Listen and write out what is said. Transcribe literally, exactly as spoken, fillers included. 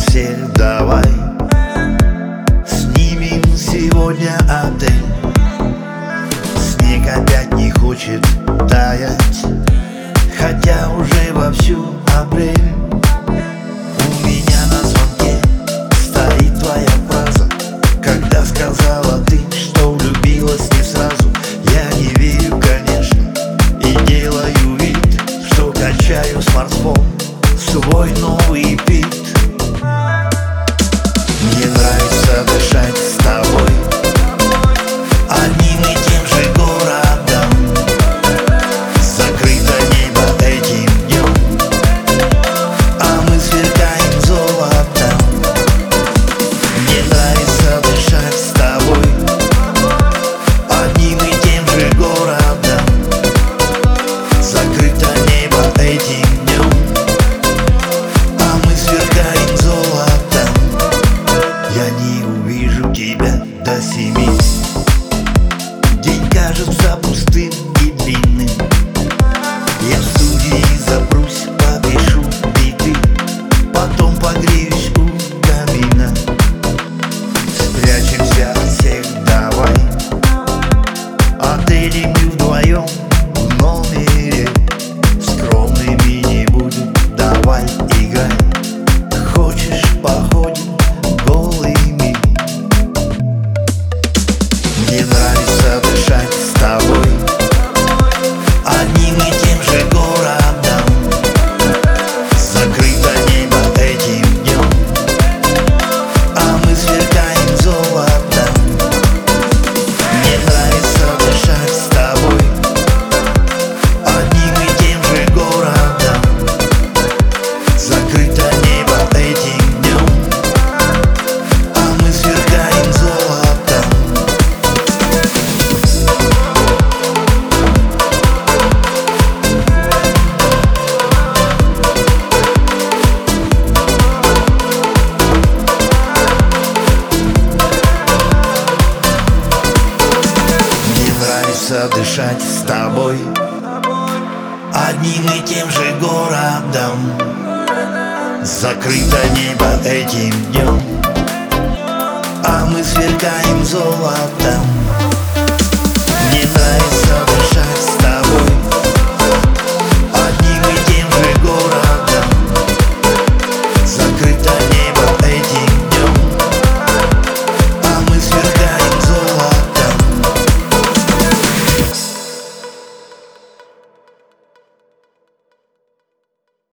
всех давай снимем сегодня отель. Снег опять не хочет таять, хотя уже вовсю апрель. У меня на звонке стоит твоя фраза, когда сказала ты, что влюбилась не сразу. Я не верю, конечно, и делаю вид, что качаю смартфон, свой новый бит. Мне нравится дышать с тобой одним и тем же городом. Закрыто небо этим днем, а мы сверкаем золотом. Мне нравится дышать с тобой одним и тем же городом. Закрыто небо этим днем, а мы сверкаем золотом. Я не увижу тебя до семи. День кажется пустым и длинным. Я в студии запрусь, попишу биты, потом погреюсь у камина. Спрячемся от всех, давай отелем мы вдвоем в номере. Скромными не будем, давай играй. Хочешь, походим голыми. Мне нравится дышать с тобой одним и тем же городом. Закрыто небо этим днем, а мы сверкаем золотом. Мне нравится дышать с тобой одним и тем же городом. Закрыто небо этим днем, а мы сверкаем золотом. Мне нравится дышать с тобой одним и тем же городом. Закрыто небо этим днем, а мы сверкаем золотом.